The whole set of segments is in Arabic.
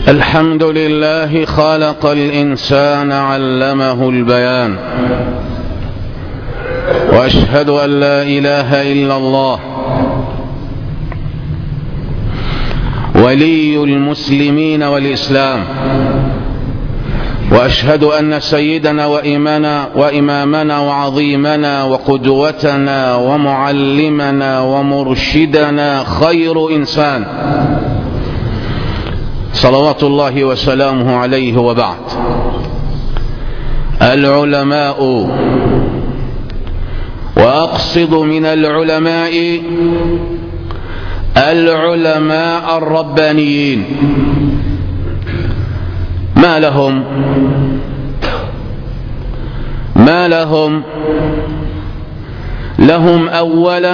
الحمد لله خلق الإنسان علمه البيان، وأشهد أن لا إله إلا الله ولي المسلمين والإسلام، وأشهد أن سيدنا وإمامنا وعظيمنا وقدوتنا ومعلمنا ومرشدنا خير إنسان صلوات الله وسلامه عليه. وبعد، العلماء، وأقصد من العلماء العلماء الربانيين، ما لهم أولا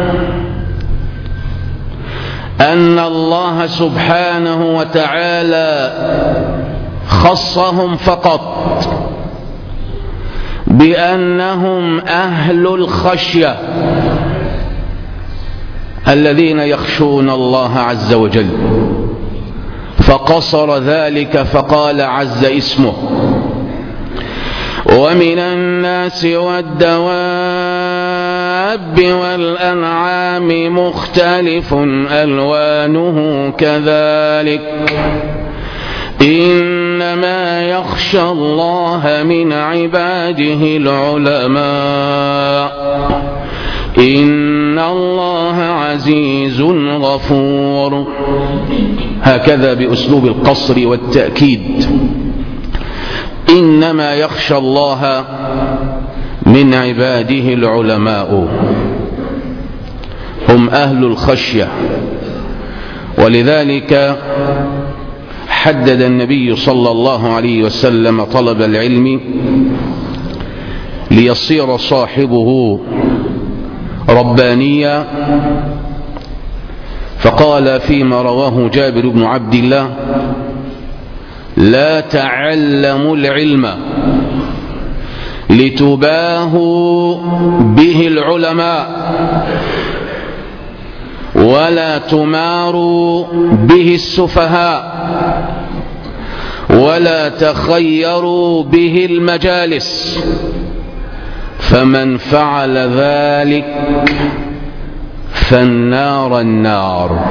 أن الله سبحانه وتعالى خصهم فقط بأنهم أهل الخشية الذين يخشون الله عز وجل، فقصر ذلك فقال عز اسمه: ومن الناس والدواب والأنعام مختلف ألوانه كذلك إنما يخشى الله من عباده العلماء إن الله عزيز غفور. هكذا بأسلوب القصر والتأكيد: إنما يخشى الله من عباده العلماء، هم أهل الخشية. ولذلك حدد النبي صلى الله عليه وسلم طلب العلم ليصير صاحبه ربانيا، فقال فيما رواه جابر بن عبد الله: لا تعلموا العلم لتباهوا به العلماء ولا تماروا به السفهاء ولا تخيروا به المجالس، فمن فعل ذلك فالنار النار.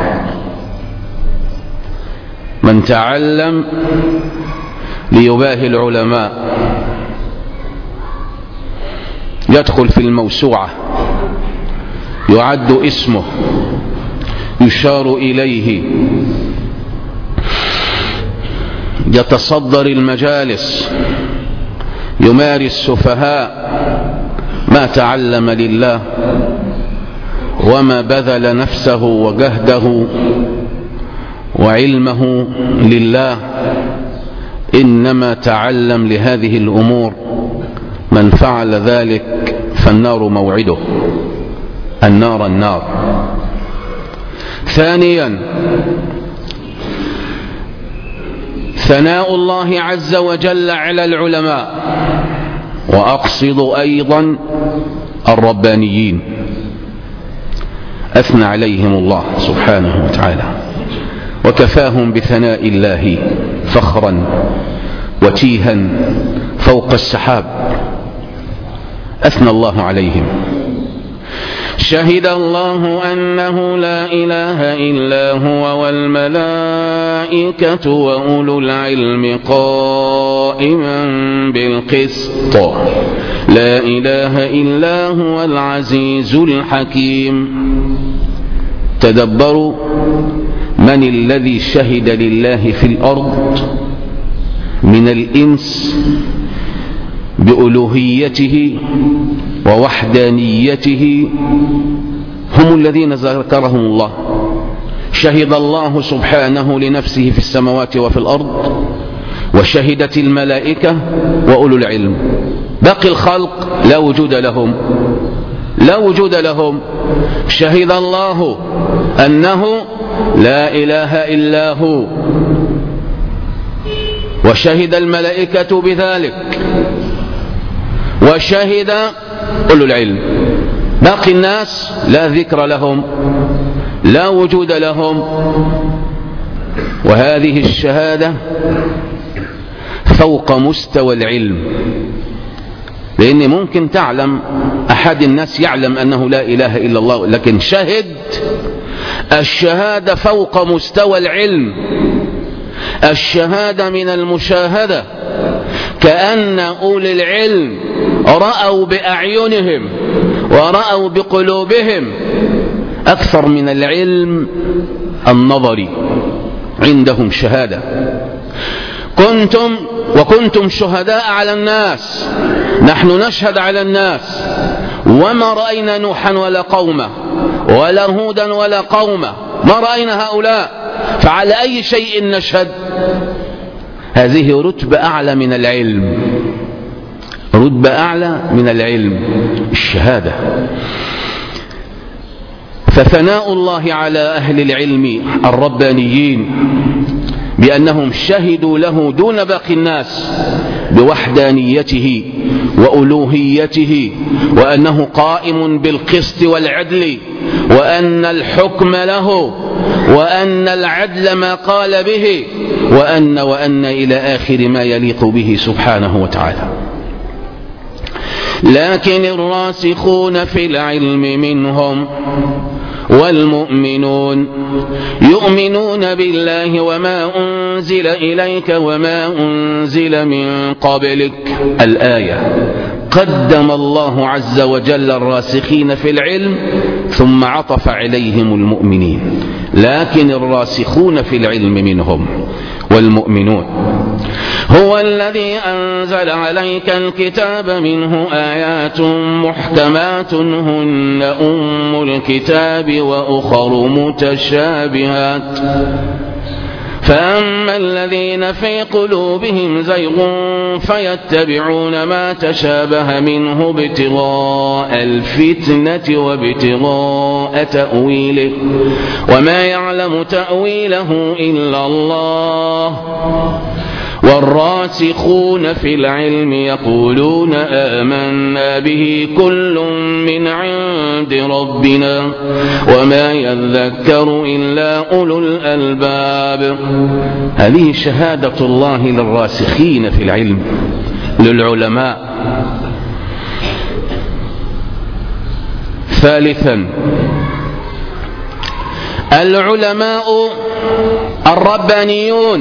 من تعلم ليباهي العلماء يدخل في الموسوعة، يعد اسمه، يشار إليه، يتصدر المجالس، يماري السفهاء، ما تعلم لله وما بذل نفسه وجهده وعلمه لله، إنما تعلم لهذه الأمور. من فعل ذلك فالنار موعده، النار النار. ثانيا، ثناء الله عز وجل على العلماء، وأقصد أيضا الربانيين، أثنى عليهم الله سبحانه وتعالى وكفاهم بثناء الله فخرا وتيها فوق السحاب، أثنى الله عليهم. شهد الله أنه لا إله إلا هو والملائكة وأولو العلم قائما بالقسط لا إله إلا هو العزيز الحكيم. تدبروا من الذي شهد لله في الأرض من الإنس بألوهيته ووحدانيته، هم الذين ذكرهم الله. شهد الله سبحانه لنفسه في السماوات وفي الأرض، وشهدت الملائكة وأولو العلم. باقي الخلق لا وجود لهم. شهد الله أنه لا إله إلا هو، وشهد الملائكة بذلك، وشهد أولو العلم. باقي الناس لا ذكر لهم، لا وجود لهم. وهذه الشهادة فوق مستوى العلم، لأن ممكن تعلم أحد الناس يعلم أنه لا إله إلا الله لكن شهد. الشهادة فوق مستوى العلم، الشهادة من المشاهدة، كأن أولي العلم رأوا بأعينهم ورأوا بقلوبهم أكثر من العلم النظري، عندهم شهادة. وكنتم شهداء على الناس، نحن نشهد على الناس، وما رأينا نوحا ولا قومه ولا هودا ولا قومه، ما رأينا هؤلاء، فعلى أي شيء نشهد؟ هذه رتبة أعلى من العلم، رتبة أعلى من العلم، الشهادة. فثناء الله على أهل العلم الربانيين بأنهم شهدوا له دون باقي الناس بوحدانيته وألوهيته، وأنه قائم بالقسط والعدل، وأن الحكم له، وأن العدل ما قال به، وأن إلى آخر ما يليق به سبحانه وتعالى. لكن الراسخون في العلم منهم والمؤمنون يؤمنون بالله وما أنزل إليك وما أنزل من قبلك. الآية قدم الله عز وجل الراسخين في العلم ثم عطف عليهم المؤمنين. لكن الراسخون في العلم منهم والمؤمنون هو الذي أنزل عليك الكتاب منه آيات محكمات هن أم الكتاب وأخر متشابهات، فأما الذين في قلوبهم زيغ فيتبعون ما تشابه منه ابتغاء الفتنة وابتغاء تأويله وما يعلم تأويله إلا الله، والراسخون في العلم يقولون آمنا به كل من عند ربنا وما يذكر إلا أولو الألباب. هذه شهادة الله للراسخين في العلم، للعلماء. ثالثا، العلماء الربانيون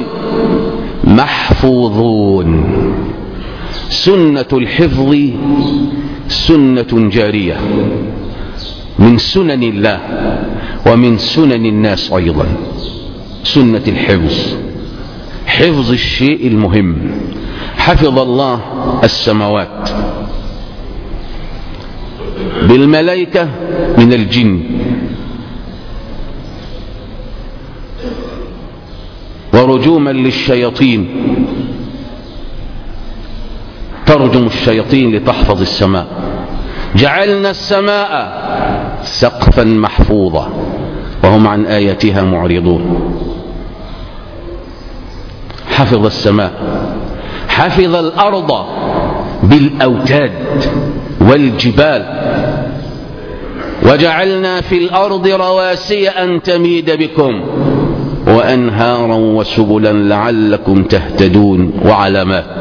محفوظون. سنة الحفظ سنة جارية من سنن الله ومن سنن الناس أيضا. سنة الحفظ، حفظ الشيء المهم. حفظ الله السماوات بالملائكة من الجن، ورجوما للشياطين، ترجم الشياطين لتحفظ السماء. جعلنا السماء سقفا محفوظا وهم عن آياتها معرضون. حفظ السماء، حفظ الأرض بالأوتاد والجبال، وجعلنا في الأرض رواسي أن تميد بكم وأنهارا وسبلا لعلكم تهتدون وعلامات.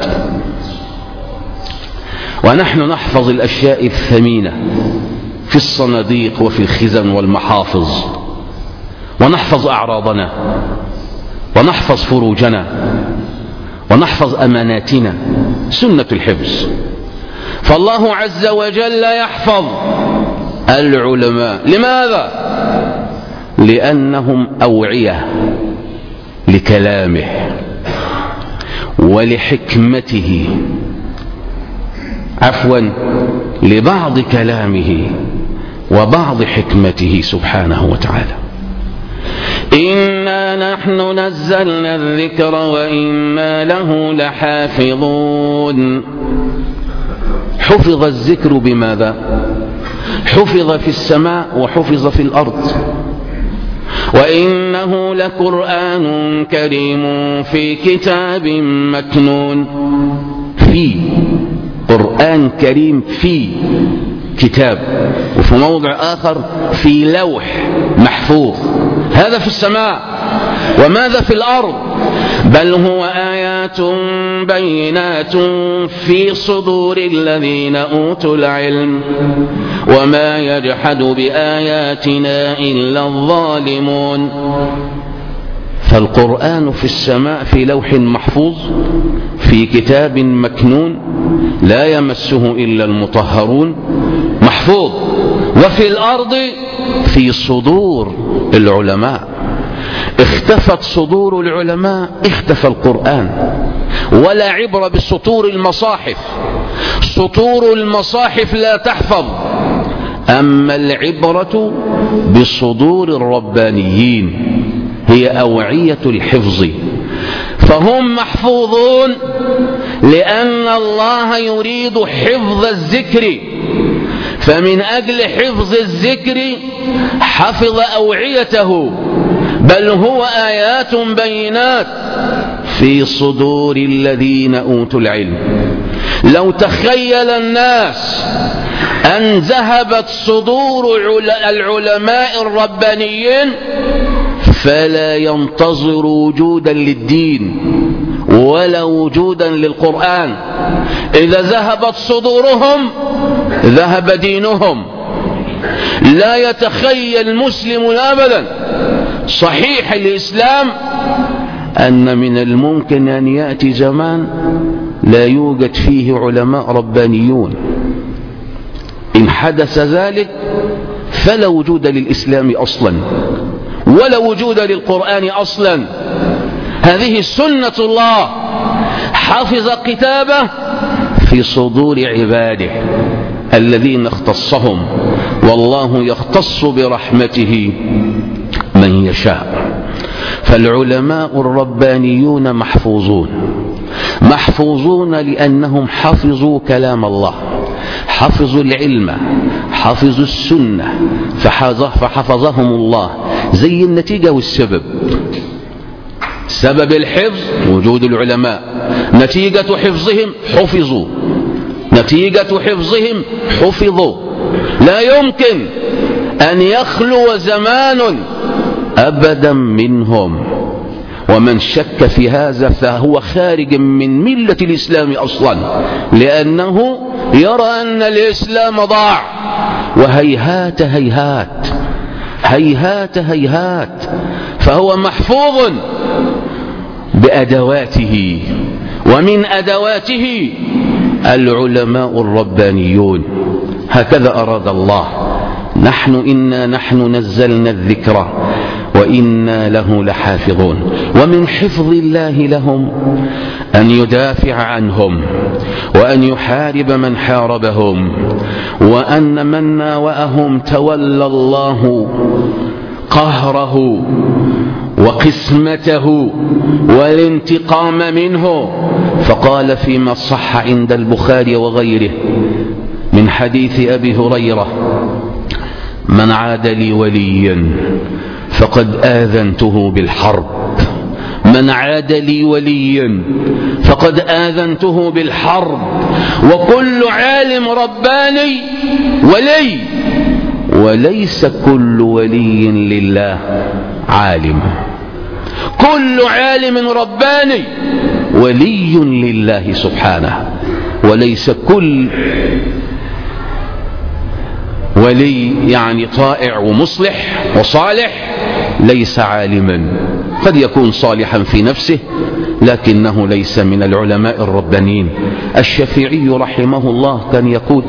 ونحن نحفظ الأشياء الثمينة في الصناديق وفي الخزن والمحافظ، ونحفظ أعراضنا، ونحفظ فروجنا، ونحفظ أماناتنا. سنة الحفظ. فالله عز وجل يحفظ العلماء. لماذا؟ لأنهم أوعية لكلامه ولحكمته، لبعض كلامه وبعض حكمته سبحانه وتعالى. إنا نحن نزلنا الذكر وإنا له لحافظون. حفظ الذكر بماذا؟ حفظ في السماء وحفظ في الأرض. وإنه لقرآن كريم في كتاب مكنون. في قرآن كريم في كتاب، وفي موضع آخر في لوح محفوظ. هذا في السماء. وماذا في الأرض؟ بل هو آيات بينات في صدور الذين أوتوا العلم وما يجحد بآياتنا إلا الظالمون. فالقرآن في السماء في لوح محفوظ في كتاب مكنون لا يمسه إلا المطهرون، محفوظ. وفي الأرض في صدور العلماء. اختفت صدور العلماء اختفى القرآن. ولا عبرة بالسطور المصاحف، سطور المصاحف لا تحفظ، أما العبرة بصدور الربانيين هي أوعية الحفظ. فهم محفوظون لأن الله يريد حفظ الذكر، فمن أجل حفظ الذكر حفظ أوعيته. بل هو آيات بينات في صدور الذين أوتوا العلم. لو تخيل الناس أن ذهبت صدور العلماء الربانيين فلا ينتظر وجودا للدين ولا وجودا للقرآن. إذا ذهبت صدورهم ذهب دينهم. لا يتخيل مسلم أبدا صحيح الإسلام أن من الممكن أن يأتي زمان لا يوجد فيه علماء ربانيون. إن حدث ذلك فلا وجود للإسلام أصلا ولا وجود للقرآن أصلا. هذه سنة الله، حفظ كتابه في صدور عباده الذين اختصهم، والله يختص برحمته من يشاء. فالعلماء الربانيون محفوظون لأنهم حفظوا كلام الله، حفظوا العلم، حفظوا السنة، فحفظهم الله. زي النتيجة والسبب. سبب الحفظ وجود العلماء، نتيجة حفظهم حفظوا، نتيجة حفظهم حفظوا. لا يمكن أن يخلو زمان أبدا منهم، ومن شك في هذا فهو خارج من ملة الإسلام أصلا، لأنه يرى أن الإسلام ضاع. وهيهات هيهات هيهات هيهات. فهو محفوظ بأدواته، ومن أدواته العلماء الربانيون. هكذا أراد الله. إنا نحن نزلنا الذكر وإنا له لحافظون. ومن حفظ الله لهم أن يدافع عنهم وأن يحارب من حاربهم، وأن من ناوأهم تولى الله قهره وقسمته والانتقام منه. فقال فيما صح عند البخاري وغيره من حديث أبي هريرة: من عاد لي وليا فقد آذنته بالحرب. من عاد لي وليا فقد آذنته بالحرب. وكل عالم رباني ولي، وليس كل ولي لله عالم. كل عالم رباني ولي لله سبحانه، وليس كل ولي يعني طائع ومصلح وصالح ليس عالما. قد يكون صالحا في نفسه لكنه ليس من العلماء الربانيين. الشافعي رحمه الله كان يقول: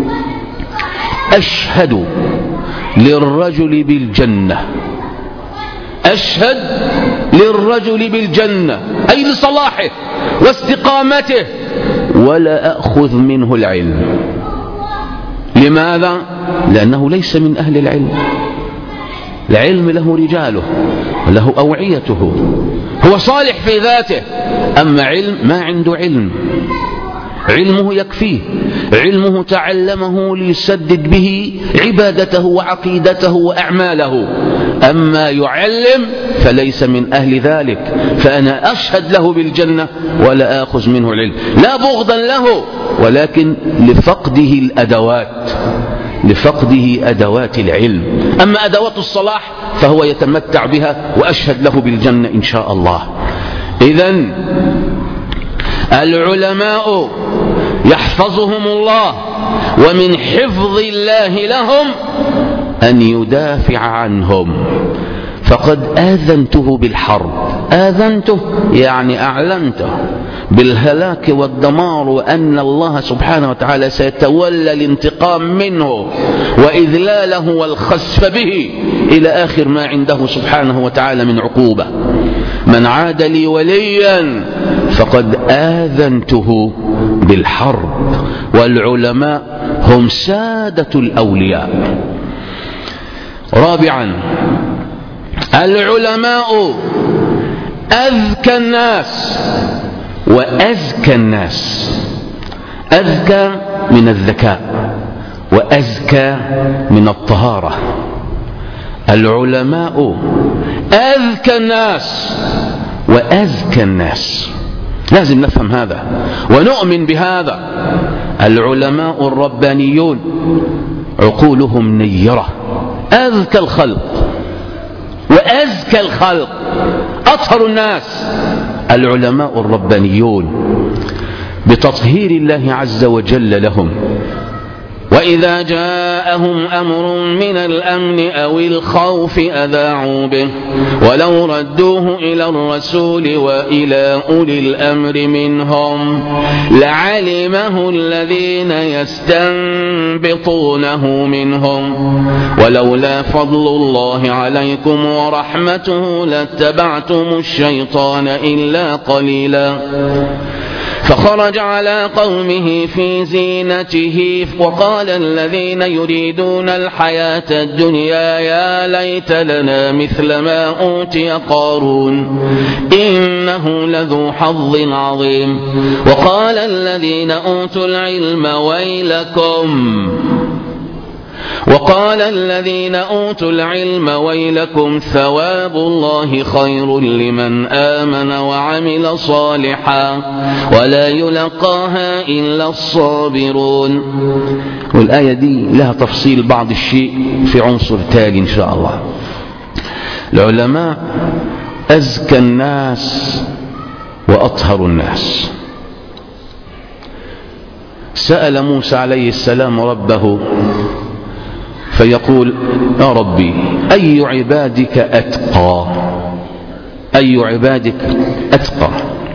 أشهد للرجل بالجنة، أشهد للرجل بالجنة أي لصلاحه واستقامته، ولا أخذ منه العلم. لماذا؟ لأنه ليس من أهل العلم. العلم له رجاله وله أوعيته، هو صالح في ذاته، أما علم ما عنده علم، علمه يكفيه، علمه تعلمه ليسدد به عبادته وعقيدته وأعماله، أما يعلم فليس من أهل ذلك. فأنا أشهد له بالجنة ولا آخذ منه العلم، لا بغضا له ولكن لفقده الأدوات، لفقده أدوات العلم. أما أدوات الصلاح فهو يتمتع بها وأشهد له بالجنة إن شاء الله. إذن العلماء يحفظهم الله، ومن حفظ الله لهم أن يدافع عنهم. فقد آذنته بالحرب، آذنته يعني أعلنته بالهلاك والدمار، وأن الله سبحانه وتعالى سيتولى الانتقام منه وإذلاله والخسف به إلى آخر ما عنده سبحانه وتعالى من عقوبة. من عاد لي وليا فقد آذنته بالحرب. والعلماء هم سادة الأولياء. رابعا، العلماء أذكى الناس وأزكى الناس. أذكى من الذكاء وأزكى من الطهارة. العلماء أذكى الناس وأزكى الناس، لازم نفهم هذا ونؤمن بهذا. العلماء الربانيون عقولهم نيرة، أذكى الخلق وأزكى الخلق، أطهر الناس العلماء الربانيون بتطهير الله عز وجل لهم. وإذا جاءهم أمر من الأمن أو الخوف أذاعوا به ولو ردوه إلى الرسول وإلى أولي الأمر منهم لعلمه الذين يستنبطونه منهم ولولا فضل الله عليكم ورحمته لاتبعتم الشيطان إلا قليلا. فخرج على قومه في زينته وقال الذين يريدون الحياة الدنيا يا ليت لنا مثل ما أوتي قارون إنه لذو حظ عظيم. وقال الذين أوتوا العلم ويلكم ثواب الله خير لمن آمن وعمل صالحا ولا يلقاها إلا الصابرون. والآية دي لها تفصيل بعض الشيء في عنصر تالي إن شاء الله. العلماء أزكى الناس وأطهر الناس. سأل موسى عليه السلام ربه فيقول يا ربي أي عبادك أتقى؟ أي عبادك أتقى؟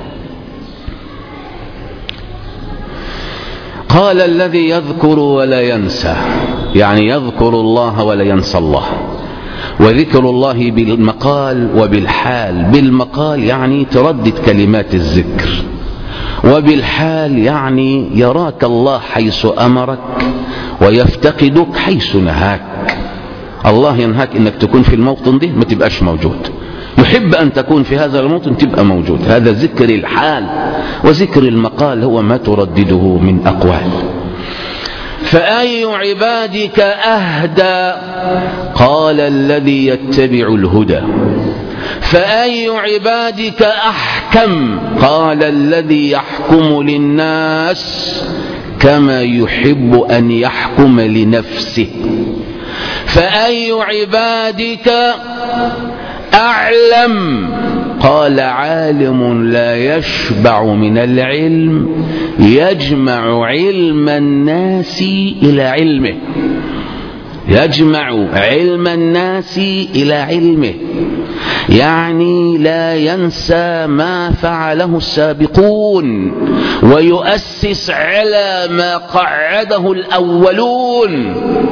قال الذي يذكر ولا ينسى، يعني يذكر الله ولا ينسى الله. وذكر الله بالمقال وبالحال. بالمقال يعني تردد كلمات الذكر، وبالحال يعني يراك الله حيث أمرك ويفتقدك حيث نهاك. الله ينهاك انك تكون في الموطن ده ما تبقاش موجود، يحب ان تكون في هذا الموطن تبقى موجود. هذا ذكر الحال. وذكر المقال هو ما تردده من أقوال. فأي عبادك أهدى؟ قال الذي يتبع الهدى. فأي عبادك أحكم؟ قال الذي يحكم للناس كما يحب أن يحكم لنفسه. فأي عبادك أعلم؟ قال عالم لا يشبع من العلم يجمع علم الناس إلى علمه. يجمع علم الناس إلى علمه، يعني لا ينسى ما فعله السابقون ويؤسس على ما قعده الأولون.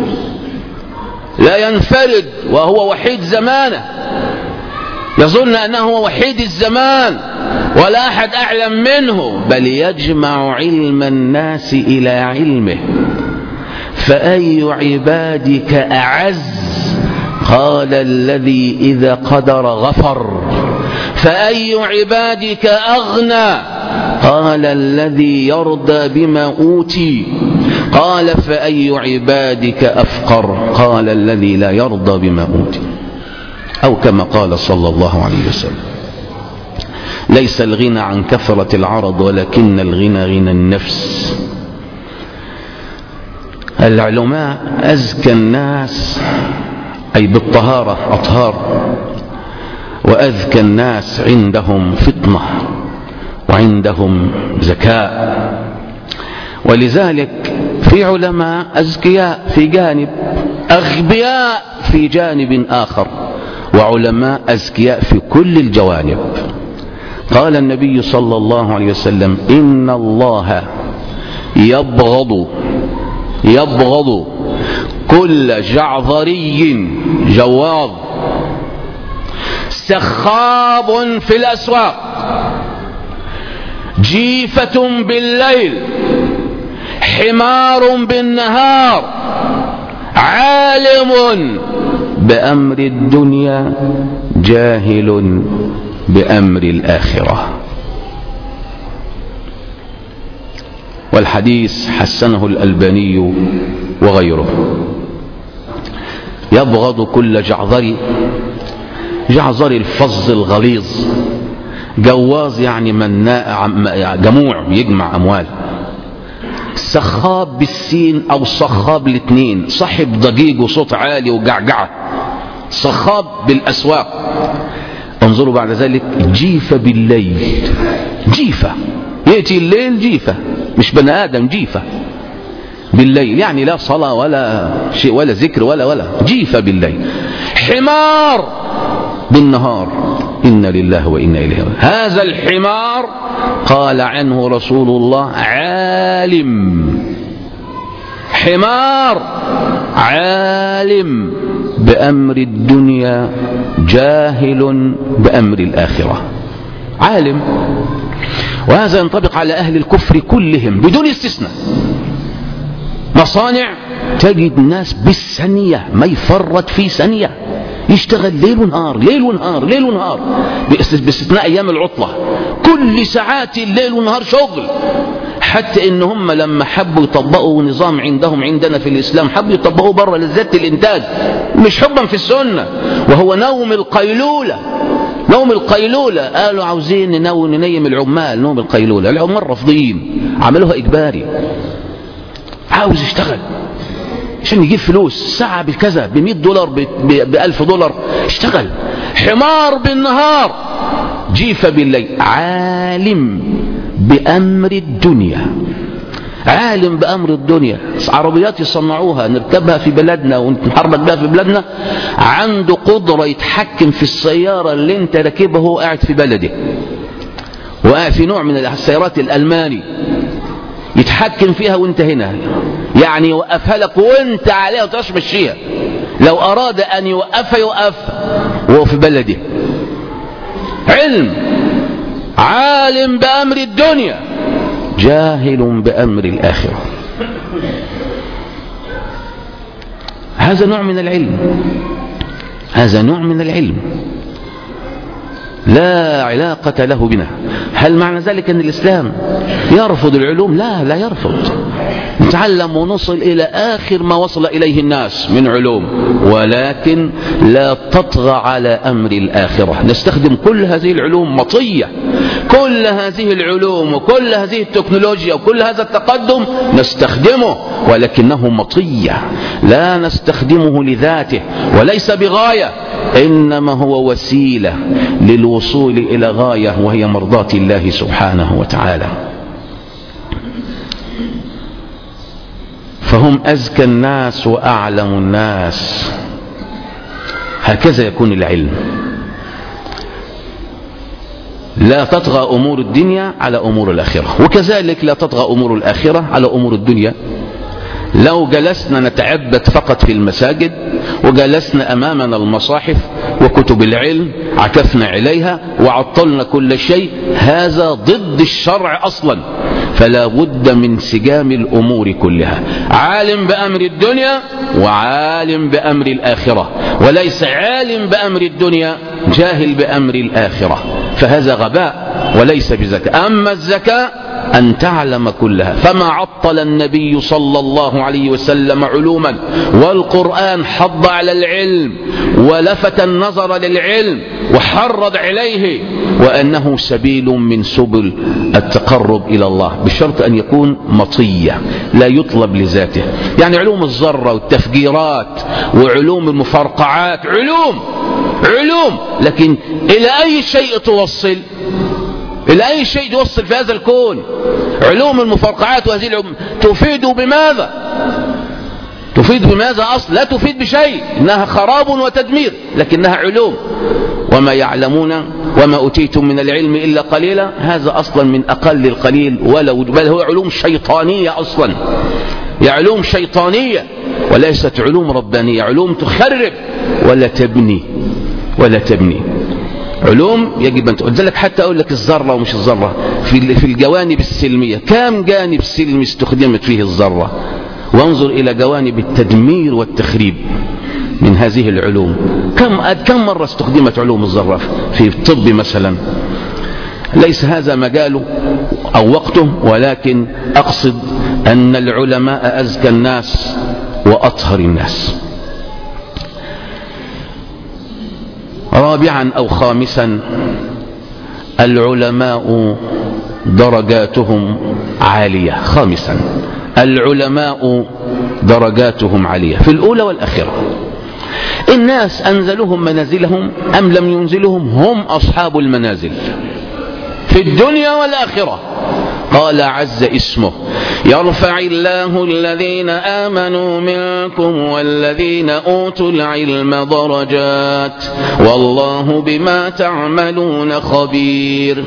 لا ينفرد وهو وحيد زمانه، يظن أنه وحيد الزمان ولا أحد أعلم منه، بل يجمع علم الناس إلى علمه. فأي عبادك أعز؟ قال الذي إذا قدر غفر. فأي عبادك أغنى؟ قال الذي يرضى بما أوتي. قال فأي عبادك أفقر؟ قال الذي لا يرضى بما أوتي. أو كما قال صلى الله عليه وسلم ليس الغنى عن كثرة العرض ولكن الغنى غنى النفس. العلماء أزكى الناس أي بالطهارة أطهار، وأذكى الناس عندهم فطنة وعندهم ذكاء. ولذلك في علماء أذكياء في جانب، أغبياء في جانب آخر، وعلماء أذكياء في كل الجوانب. قال النبي صلى الله عليه وسلم: إن الله يبغض كل جعظري جواظ سخاب في الأسواق جيفة بالليل حمار بالنهار عالم بأمر الدنيا جاهل بأمر الآخرة. والحديث حسنه الألباني وغيره. يبغض كل جعظر الفظ الغليظ، جواز يعني مناء جموع يجمع أموال، سخاب بالسين أو صخاب الاثنين، صاحب ضجيج وصوت عالي وجعجعة، صخاب بالأسواق. انظروا بعد ذلك: جيفة بالليل، جيفة يأتي الليل جيفة، مش بني آدم، جيفة بالليل، يعني لا صلاة ولا شيء ولا ذكر ولا جيفة بالليل. حمار بالنهار، إنا لله وإنا إليه راجعون. هذا الحمار قال عنه رسول الله: عالم، حمار عالم بأمر الدنيا جاهل بأمر الآخرة. عالم، وهذا ينطبق على أهل الكفر كلهم بدون استثناء. مصانع تجد ناس بالثانية ما يفرط في ثانية، يشتغل ليل ونهار ليل ونهار ليل ونهار، باستثناء أيام العطلة كل ساعات الليل ونهار شغل. حتى إن هم لما حبوا يطبقوا نظام عندنا في الإسلام حبوا يطبقوا بره لذات الإنتاج، مش حبا في السنة، وهو نوم القيلولة. نوم القيلولة قالوا عاوزين ننيم العمال نوم القيلولة، العمال رافضين، عملوها إجباري. عاوز يشتغل عشان يجيب فلوس، ساعة بكذا $100 $1000 اشتغل. حمار بالنهار جيفة بالليل، عالم بأمر الدنيا، عالم بأمر الدنيا. عربيات يصنعوها نركبها في بلدنا ونحرك بها في بلدنا، عنده قدرة يتحكم في السيارة اللي انت راكبها وهو قاعد في بلده، وقاعد في نوع من السيارات الألماني يتحكم فيها وانت هنا، يعني يوقفها لك وانت عليها وتمشيها. لو أراد أن يوقفها وهو في بلده. علم، عالم بأمر الدنيا جاهل بأمر الآخرة. هذا نوع من العلم، هذا نوع من العلم لا علاقة له بنا. هل معنى ذلك أن الإسلام يرفض العلوم؟ لا يرفض. نتعلم ونصل إلى آخر ما وصل إليه الناس من علوم، ولكن لا تطغى على أمر الآخرة. نستخدم كل هذه العلوم مطية، كل هذه العلوم وكل هذه التكنولوجيا وكل هذا التقدم نستخدمه، ولكنه مطية، لا نستخدمه لذاته وليس بغاية، إنما هو وسيلة للوصول إلى غاية وهي مرضاة الله سبحانه وتعالى. فهم أزكى الناس وأعلم الناس. هكذا يكون العلم. لا تطغى أمور الدنيا على أمور الآخرة، وكذلك لا تطغى أمور الآخرة على أمور الدنيا. لو جلسنا نتعبد فقط في المساجد وجلسنا أمامنا المصاحف وكتب العلم عكفنا عليها وعطلنا كل شيء، هذا ضد الشرع أصلا. فلا بد من انسجام الأمور كلها، عالم بأمر الدنيا وعالم بأمر الآخرة، وليس عالم بأمر الدنيا جاهل بأمر الآخرة، فهذا غباء وليس بذكاء. أما الذكاء أن تعلم كلها. فما عطل النبي صلى الله عليه وسلم علوما، والقرآن حض على العلم ولفت النظر للعلم وحرض عليه، وأنه سبيل من سبل التقرب إلى الله، بشرط أن يكون مطية لا يطلب لذاته. يعني علوم الذرة والتفجيرات وعلوم المفرقعات علوم، لكن إلى أي شيء توصل؟ إلى أي شيء توصل في هذا الكون؟ علوم المفرقعات وهذه العلوم تفيد بماذا؟ تفيد بماذا أصلا؟ لا تفيد بشيء، إنها خراب وتدمير، لكنها علوم. وما يعلمون وما أوتيتم من العلم إلا قليلا، هذا أصلا من أقل القليل، بل هو علوم شيطانية أصلا، هي علوم شيطانية وليست علوم ربانية، علوم تخرب ولا تبني علوم يجب أن تقول لك. حتى أقول لك الذرة ومش الذرة في الجوانب السلمية، كم جانب سلمي استخدمت فيه الذرة، وانظر إلى جوانب التدمير والتخريب من هذه العلوم. كم مرة استخدمت علوم الذرة في الطب مثلا؟ ليس هذا مجاله أو وقته، ولكن أقصد أن العلماء أزكى الناس وأطهر الناس. رابعا أو خامسا، العلماء درجاتهم عالية. خامسا، العلماء درجاتهم عالية في الأولى والآخرة. الناس أنزلهم منازلهم أم لم ينزلهم، هم أصحاب المنازل في الدنيا والآخرة. قال عز اسمه: يرفع الله الذين آمنوا منكم والذين أوتوا العلم درجات والله بما تعملون خبير.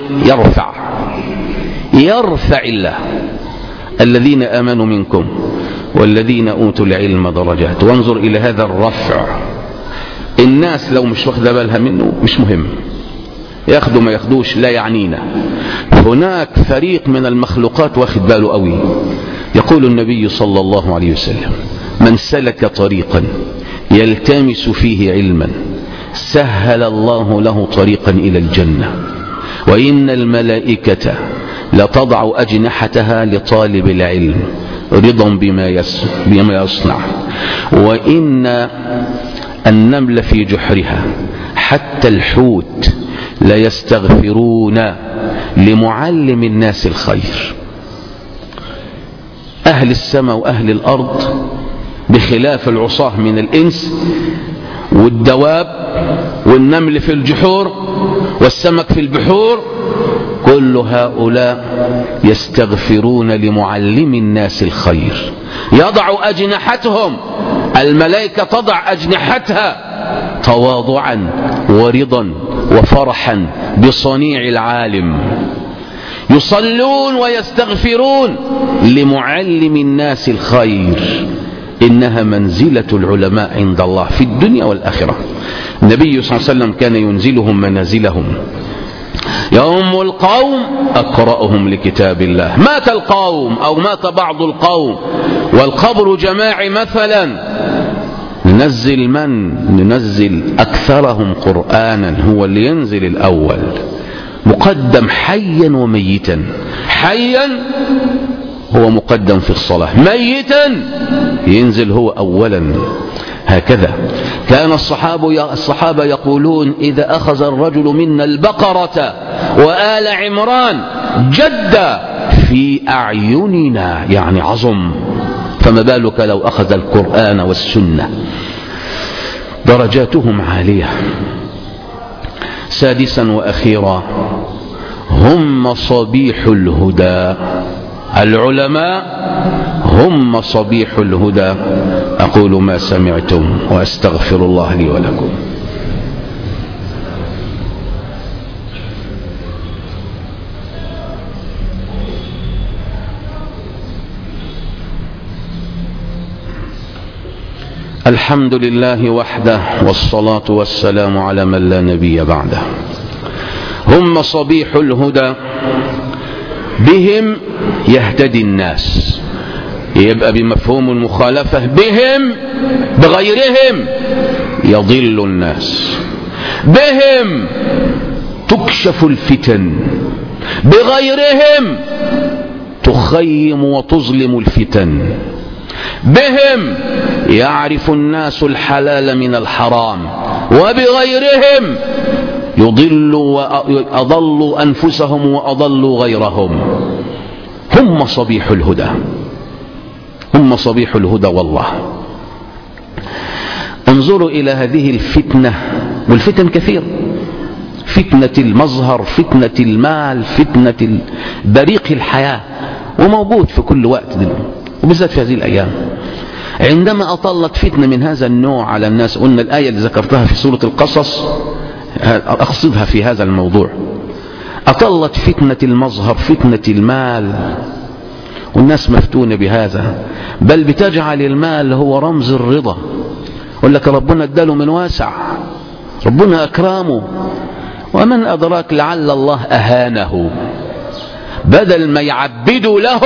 يرفع الله الذين آمنوا منكم والذين أوتوا العلم درجات. وانظر إلى هذا الرفع. الناس لو مش واخده بالها منه مش مهم، ياخدوا ما ياخدوش لا يعنينا. هناك فريق من المخلوقات واخد باله قوي. يقول النبي صلى الله عليه وسلم: من سلك طريقا يلتمس فيه علما سهل الله له طريقا إلى الجنة، وإن الملائكة لتضع أجنحتها لطالب العلم رضا بما يصنع، وإن النمل في جحرها حتى الحوت لا يستغفرون لمعلم الناس الخير. أهل السماء وأهل الأرض بخلاف العصاة من الإنس والدواب والنمل في الجحور والسمك في البحور، كل هؤلاء يستغفرون لمعلم الناس الخير. يضع أجنحتهم، الملائكة تضع أجنحتها تواضعا ورضا وفرحا بصنيع العالم. يصلون ويستغفرون لمعلم الناس الخير. إنها منزلة العلماء عند الله في الدنيا والآخرة. النبي صلى الله عليه وسلم كان ينزلهم منازلهم. يوم القوم أقرأهم لكتاب الله. مات القوم أو مات بعض القوم والقبر جماعي مثلا، ننزل أكثرهم قرآنا، هو اللي ينزل الأول مقدم حيا وميتا. حيا هو مقدم في الصلاة، ميتا ينزل هو أولا. هكذا كان الصحابة يقولون: إذا أخذ الرجل منا البقرة وآل عمران جد في أعيننا، يعني عظم، فما بالك لو أخذ القرآن والسنة. درجاتهم عالية. سادسا وأخيرا، هم مصابيح الهدى. العلماء هم مصابيح الهدى. أقول ما سمعتم وأستغفر الله لي ولكم. الحمد لله وحده والصلاة والسلام على من لا نبي بعده. هم مصابيح الهدى، بهم يهتدي الناس. يبقى بمفهوم المخالفة، بهم بغيرهم يضل الناس، بهم تكشف الفتن، بغيرهم تخيم وتظلم الفتن. بهم يعرف الناس الحلال من الحرام، وبغيرهم أضلوا أنفسهم وأضلوا غيرهم. هم صبيح الهدى، هم صبيح الهدى والله. انظروا إلى هذه الفتنة، والفتن كثير: فتنة المظهر، فتنة المال، فتنة بريق الحياة، وموجود في كل وقت وبالذات في هذه الأيام. عندما أطلت فتنة من هذا النوع على الناس، قلنا الآية اللي ذكرتها في سورة القصص أقصدها في هذا الموضوع، أطلت فتنة المظهر، فتنة المال، والناس مفتونة بهذا، بل بتجعل المال هو رمز الرضا. يقول لك ربنا اداله من واسع، ربنا أكرامه، ومن أدراك لعل الله أهانه. بدل ما يعبدوا له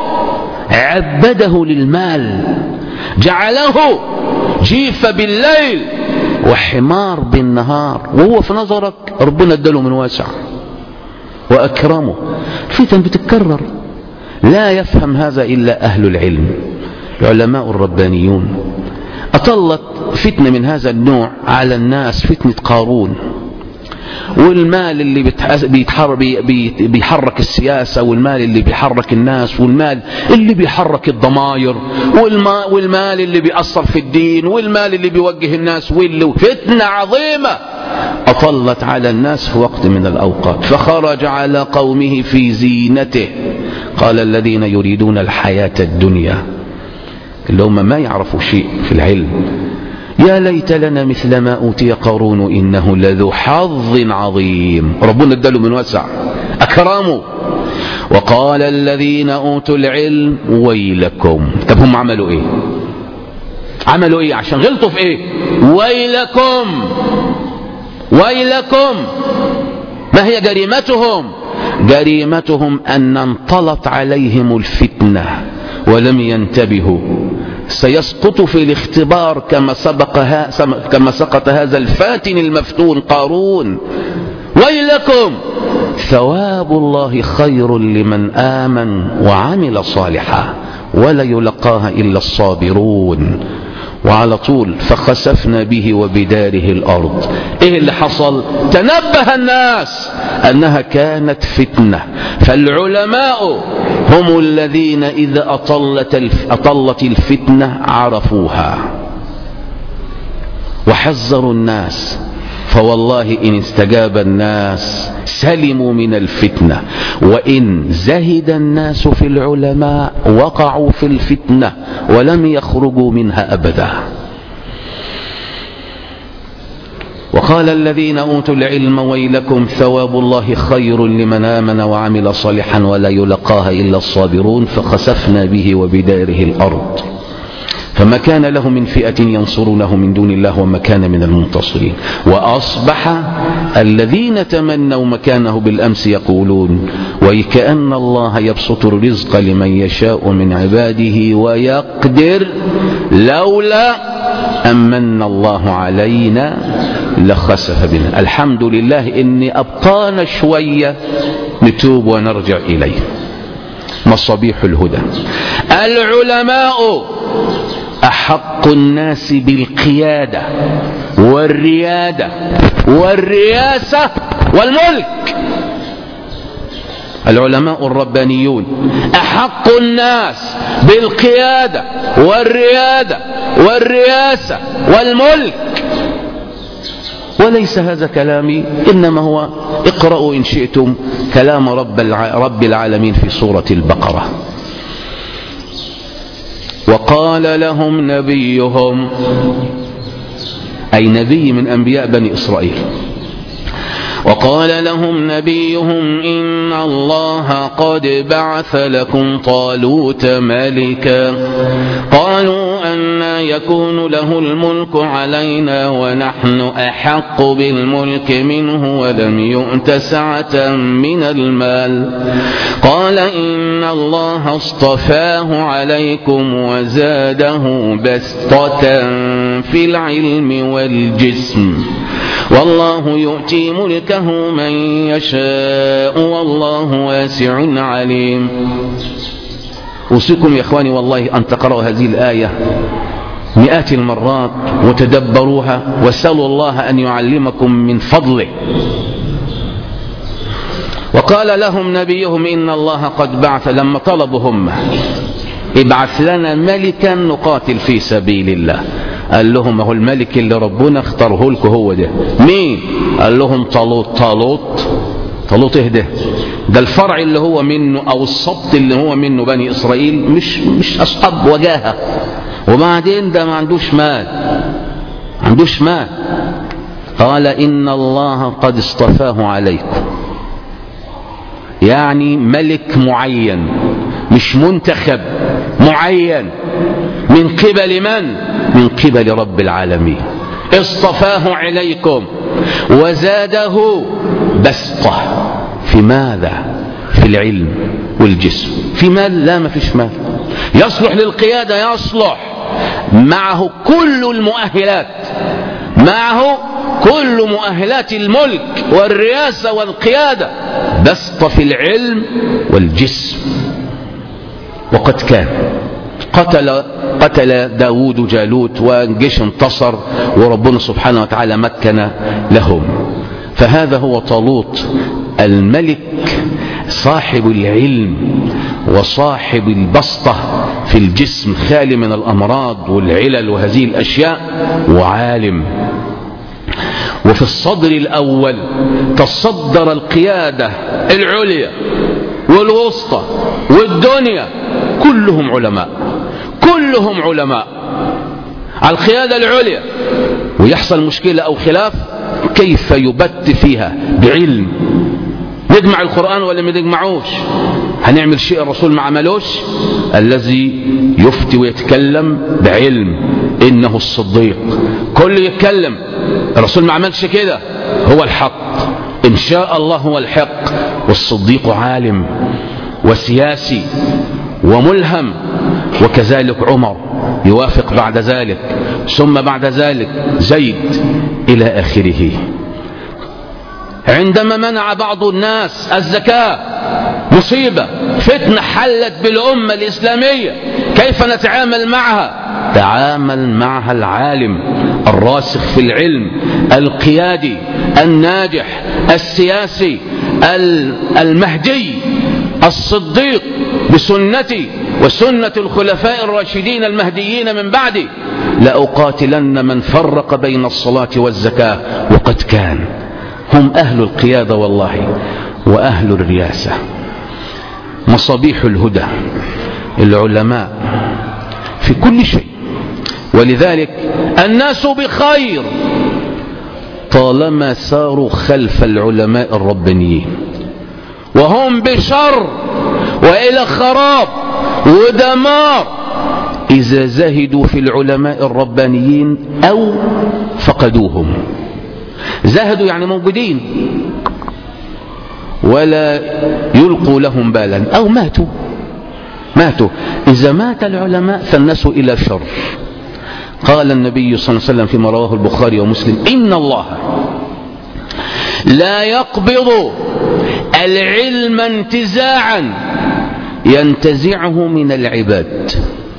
عبده للمال، جعله جيف بالليل وحمار بالنهار، وهو في نظرك ربنا اداله من واسع وأكرمه. الفتن بتتكرر، لا يفهم هذا إلا أهل العلم، العلماء الربانيون. أطلت فتنة من هذا النوع على الناس، فتنة قارون، والمال اللي بيحرك السياسة، والمال اللي بيحرك الناس، والمال اللي بيحرك الضمائر، والمال اللي بيأثر في الدين، والمال اللي بيوجه الناس، فتنة عظيمة أطلت على الناس في وقت من الأوقات. فخرج على قومه في زينته، قال الذين يريدون الحياة الدنيا، اللي هم ما يعرفوا شيء في العلم، يا ليت لنا مثل ما أوتي قارون إنه لذو حظ عظيم. ربنا اداله من وسع، أكرمه. وقال الذين أوتوا العلم ويلكم. طب هم عملوا إيه؟ عملوا إيه عشان غلطوا في إيه؟ ويلكم، ويلكم. ما هي جريمتهم؟ جريمتهم أن انطلت عليهم الفتنة ولم ينتبهوا. سيسقط في الاختبار كما سقط هذا الفاتن المفتون قارون. ويلكم، ثواب الله خير لمن آمن وعمل صالحا ولا يلقاها إلا الصابرون. وعلى طول فخسفنا به وبداره الأرض. إيه اللي حصل؟ تنبه الناس أنها كانت فتنة. فالعلماء هم الذين إذا أطلت الفتنة عرفوها وحذروا الناس. فوالله إن استجاب الناس سلموا من الفتنة، وإن زهد الناس في العلماء وقعوا في الفتنة ولم يخرجوا منها أبدا. وقال الذين أوتوا العلم ويلكم ثواب الله خير لمن آمن وعمل صالحا ولا يلقاها إلا الصابرون. فخسفنا به وبداره الأرض فما كان له من فئة ينصرونه من دون الله وما كان من المنتصرين. وأصبح الذين تمنوا مكانه بالأمس يقولون وكأن الله يبسط الرزق لمن يشاء من عباده ويقدر لولا أمن الله علينا لخسف بنا. الحمد لله إني أبقانا شوية نتوب ونرجع إليه. مصابيح الهدى. العلماء أحق الناس بالقيادة والريادة والرياسة والملك. العلماء الربانيون أحق الناس بالقيادة والريادة والرياسة والملك. وليس هذا كلامي، إنما هو اقرأوا إن شئتم كلام رب العالمين في سورة البقرة. وقال لهم نبيهم، أي نبي من أنبياء بني إسرائيل، وقال لهم نبيهم إن الله قد بعث لكم طالوت ملكا. قالوا أنى يكون له الملك علينا ونحن أحق بالملك منه ولم يؤت سعة من المال. قال إن الله اصطفاه عليكم وزاده بسطة في العلم والجسم والله يؤتي ملكه من يشاء والله واسع عليم. أوصيكم يا إخواني والله أن تقرأوا هذه الآية مئات المرات وتدبروها، واسألوا الله أن يعلمكم من فضله. وقال لهم نبيهم إن الله قد بعث، لما طلبوا هم ابعث لنا ملكا نقاتل في سبيل الله، قال لهم هو الملك اللي ربنا اختاره لكم هو ده. مين؟ قال لهم طالوت. طالوت ايه ده الفرع اللي هو منه او السبط اللي هو منه بني اسرائيل، مش اصحاب وجاهه، وبعدين ده ما عندوش مال. قال إن الله قد اصطفاه عليكم، يعني ملك معين مش منتخب، معين من قبل من؟ من قبل رب العالمين. اصطفاه عليكم وزاده بسطة. في ماذا؟ في العلم والجسم. في مال؟ لا، ما فيش مال. يصلح للقيادة، يصلح، معه كل المؤهلات، معه كل مؤهلات الملك والرئاسة والقيادة، بسط في العلم والجسم. وقد كان قتل داود جالوت والجيش انتصر، وربنا سبحانه وتعالى مكن لهم. فهذا هو طالوت الملك، صاحب العلم وصاحب البسطة في الجسم، خالي من الأمراض والعلل وهذه الأشياء، وعالم. وفي الصدر الأول تصدر القيادة العليا والوسطى والدنيا، كلهم علماء على القيادة العليا. ويحصل مشكلة أو خلاف، كيف يبت فيها؟ بعلم. نجمع القرآن ولا ما نجمعوش؟ هنعمل شيء الرسول ما عملوش؟ الذي يفتي ويتكلم بعلم إنه الصديق. كل يتكلم، الرسول ما عملش كده، هو الحق إن شاء الله، هو الحق. والصديق عالم وسياسي وملهم، وكذلك عمر يوافق بعد ذلك، ثم بعد ذلك زيد إلى آخره. عندما منع بعض الناس الزكاة، مصيبة، فتنة حلت بالأمة الإسلامية، كيف نتعامل معها؟ تعامل معها العالم الراسخ في العلم، القيادي الناجح السياسي المهدي الصديق بسنتي وسنة الخلفاء الراشدين المهديين من بعدي، لأقاتلن من فرق بين الصلاة والزكاة. وقد كان هم أهل القيادة والله، وأهل الرياسة، مصابيح الهدى، العلماء في كل شيء. ولذلك الناس بخير طالما ساروا خلف العلماء الربانيين، وهم بشر وإلى خراب ودمار إذا زهدوا في العلماء الربانيين أو فقدوهم. زهدوا يعني موجودين ولا يلقوا لهم بالا، أو ماتوا. إذا مات العلماء فالناس إلى شر. قال النبي صلى الله عليه وسلم فيما رواه البخاري ومسلم: إن الله لا يقبض العلم انتزاعا ينتزعه من العباد،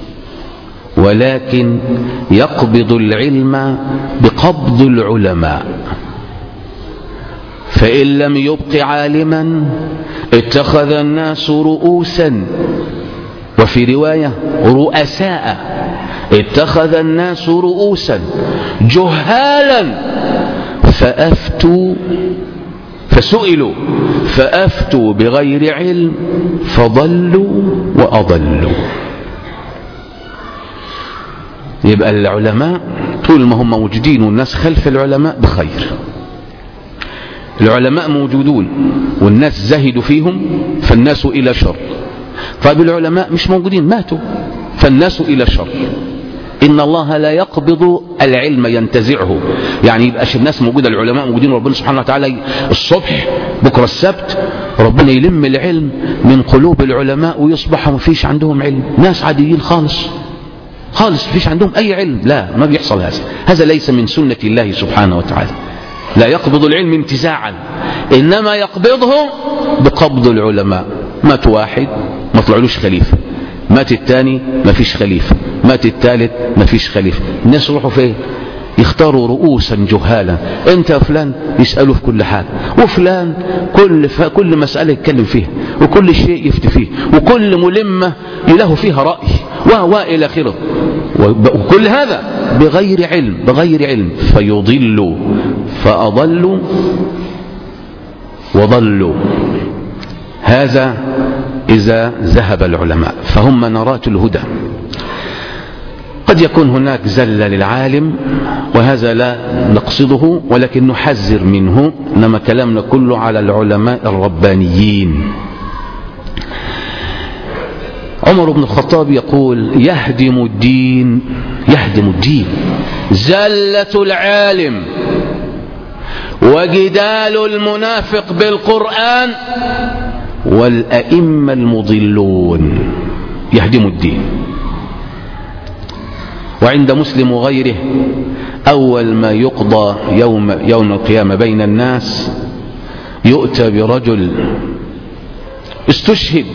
ولكن يقبض العلم بقبض العلماء. فإن لم يبق عالما اتخذ الناس رؤوسا، وفي رواية رؤساء، اتخذ الناس رؤوسا جهالا فسئلوا فأفتوا بغير علم فضلوا وأضلوا. يبقى العلماء طول ما هم موجودين والناس خلف العلماء بخير. العلماء موجودون والناس زهدوا فيهم فالناس إلى شر. طيب العلماء مش موجودين، ماتوا، فالناس إلى شر. إن الله لا يقبض العلم ينتزعه، يعني يبقاش الناس موجودة، العلماء موجودين، ربنا سبحانه وتعالى الصبح بكرة السبت ربنا يلم العلم من قلوب العلماء ويصبحوا ما فيش عندهم علم، ناس عاديين خالص فيش عندهم أي علم. لا، ما بيحصل هذا ليس من سنة الله سبحانه وتعالى. لا يقبض العلم انتزاعا، إنما يقبضه بقبض العلماء. مات واحد ما طلعلوش خليفة، مات الثاني مفيش خليفة، مات الثالث مفيش خليفة. الناس يروحوا فين؟ يختاروا رؤوسا جهالا. انت يا فلان يسألوا في كل حاجة، وفلان كل مسألة يتكلم فيها، وكل شيء يفتي فيه، وكل ملمة له فيها رأي وإلى آخره. وكل هذا بغير علم فيضلوا فأضلوا وضلوا. هذا إذا ذهب العلماء فهم منارات الهدى. قد يكون هناك زلة للعالم وهذا لا نقصده ولكن نحذر منه، إنما كلامنا كله على العلماء الربانيين. عمر بن الخطاب يقول يهدم الدين زلة العالم وجدال المنافق بالقرآن والأئمة المضلون، يهدم الدين. وعند مسلم وغيره أول ما يقضى يوم القيامة بين الناس يؤتى برجل استشهد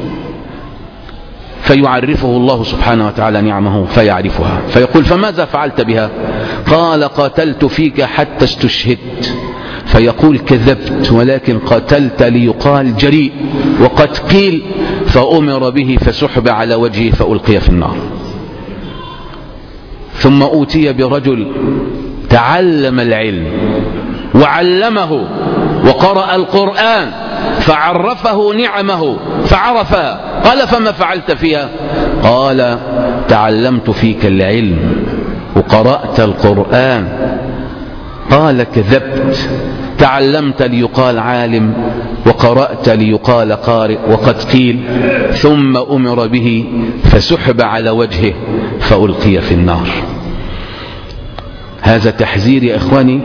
فيعرفه الله سبحانه وتعالى نعمه فيعرفها، فيقول فماذا فعلت بها؟ قال قاتلت فيك حتى استشهدت. فيقول كذبت ولكن قاتلت ليقال جريء، وقد قيل فأمر به فسحب على وجهه فألقي في النار. ثم أوتي برجل تعلم العلم وعلمه وقرأ القرآن فعرفه نعمه فعرفها، قال فما فعلت فيها؟ قال تعلمت فيك العلم وقرأت القرآن. قال كذبت، تعلمت ليقال عالم وقرأت ليقال قارئ، وقد قيل ثم أمر به فسحب على وجهه فألقي في النار. هذا تحذير يا إخواني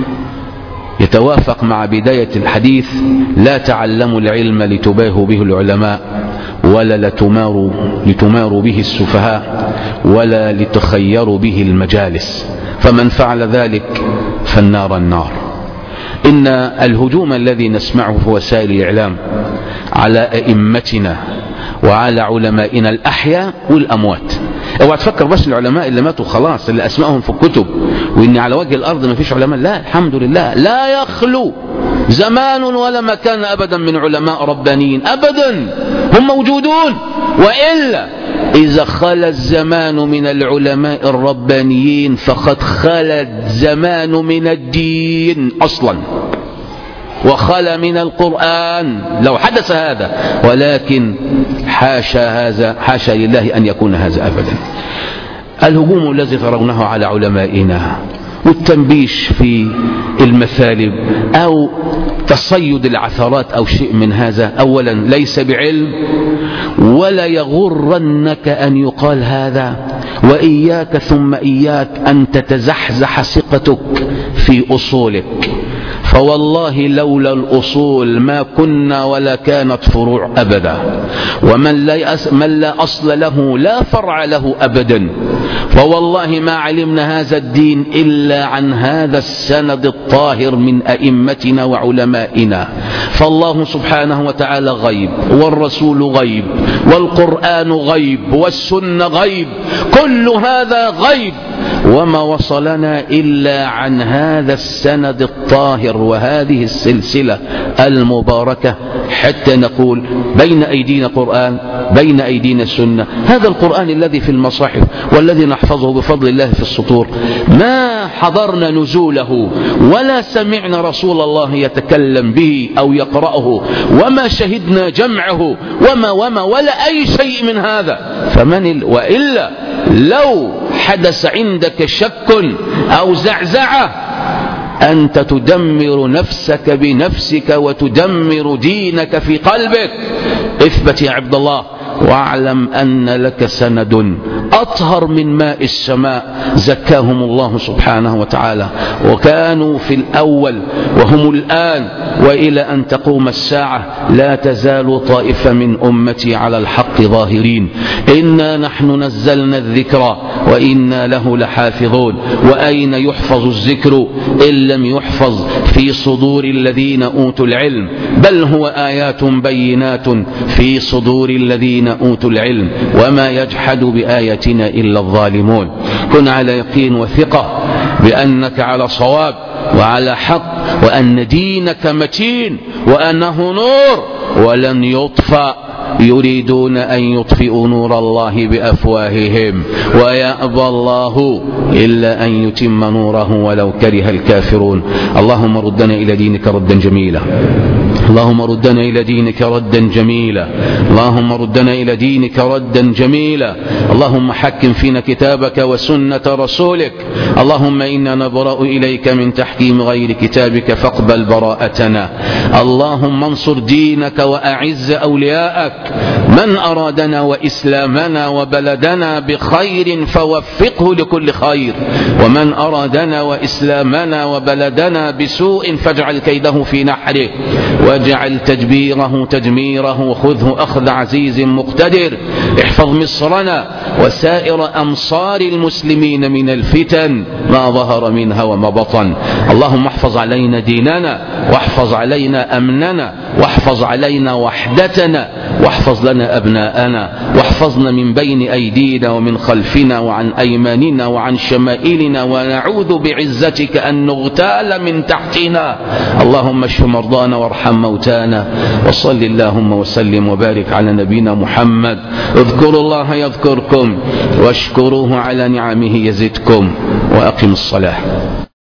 يتوافق مع بداية الحديث: لا تعلموا العلم لتباهوا به العلماء ولا لتماروا به السفهاء ولا لتخيروا به المجالس، فمن فعل ذلك فالنار النار. إن الهجوم الذي نسمعه في وسائل الإعلام على أئمتنا وعلى علمائنا الأحياء والأموات، اوعى تفكر بس العلماء اللي ماتوا خلاص اللي أسمائهم في الكتب وإن على وجه الأرض ما فيش علماء، لا الحمد لله لا يخلو زمان ولا مكان أبدا من علماء ربانيين أبدا، هم موجودون. وإلا إذا خلى الزمان من العلماء الربانيين فقد خلى الزمان من الدين أصلا وخلى من القرآن لو حدث هذا، ولكن حاشا لله أن يكون هذا أبدا. الهجوم الذي ترونه على علمائنا والتنبيش في المثالب أو تصيد العثرات أو شيء من هذا أولا ليس بعلم، ولا يغرنك أن يقال هذا، وإياك ثم إياك أن تتزحزح ثقتك في أصولك، فوالله لولا الأصول ما كنا ولا كانت فروع أبدا، ومن لا أصل له لا فرع له أبدا، فوالله ما علمنا هذا الدين إلا عن هذا السند الطاهر من أئمتنا وعلمائنا. فالله سبحانه وتعالى غيب، والرسول غيب، والقرآن غيب، والسنة غيب، كل هذا غيب، وما وصلنا إلا عن هذا السند الطاهر وهذه السلسلة المباركة حتى نقول بين أيدينا قرآن بين أيدينا السنة. هذا القرآن الذي في المصاحف والذي نحفظه بفضل الله في السطور ما حضرنا نزوله ولا سمعنا رسول الله يتكلم به أو يقرأه وما شهدنا جمعه ولا أي شيء من هذا. وإلا لو حدث عندك شك أو زعزعة أنت تدمر نفسك بنفسك وتدمر دينك في قلبك. اثبت يا عبد الله واعلم أن لك سند أطهر من ماء السماء زكاهم الله سبحانه وتعالى، وكانوا في الأول وهم الآن وإلى أن تقوم الساعة لا تزال طائفة من أمتي على الحق ظاهرين. إنا نحن نزلنا الذكر وإنا له لحافظون. وأين يحفظ الذكر إن لم يحفظ في صدور الذين أوتوا العلم، بل هو آيات بينات في صدور الذين أوتوا العلم، وما يجحد بآياتنا إلا الظالمون. كن على يقين وثقة بأنك على صواب وعلى حق، وأن دينك متين، وأنه نور ولن يطفأ. يريدون أن يطفئوا نور الله بأفواههم ويأبى الله إلا أن يتم نوره ولو كره الكافرون. اللهم ردنا إلى دينك ردا جميلا، اللهم ردنا إلى دينك ردا جميلا، اللهم ردنا إلى دينك ردا جميلا. اللهم حكم فينا كتابك وسنة رسولك. اللهم إنا نبرأ إليك من تحكيم غير كتابك فاقبل براءتنا. اللهم انصر دينك وأعز أولياءك. من أرادنا وإسلامنا وبلدنا بخير فوفقه لكل خير، ومن أرادنا وإسلامنا وبلدنا بسوء فاجعل كيده في نحره، واجعل تدبيره تدميره، وخذه أخذ عزيز مقتدر. احفظ مصرنا وسائر أمصار المسلمين من الفتن ما ظهر منها وما بطن. اللهم احفظ علينا ديننا، واحفظ علينا أمننا، واحفظ علينا وحدتنا، واحفظ لنا أبناءنا، واحفظنا من بين أيدينا ومن خلفنا وعن أيماننا وعن شمائلنا، ونعوذ بعزتك أن نغتال من تحتنا. اللهم اشف مرضانا وارحم موتانا، وصل اللهم وسلم وبارك على نبينا محمد. اذكروا الله يذكركم، واشكروه على نعمه يزدكم، وأقم الصلاة.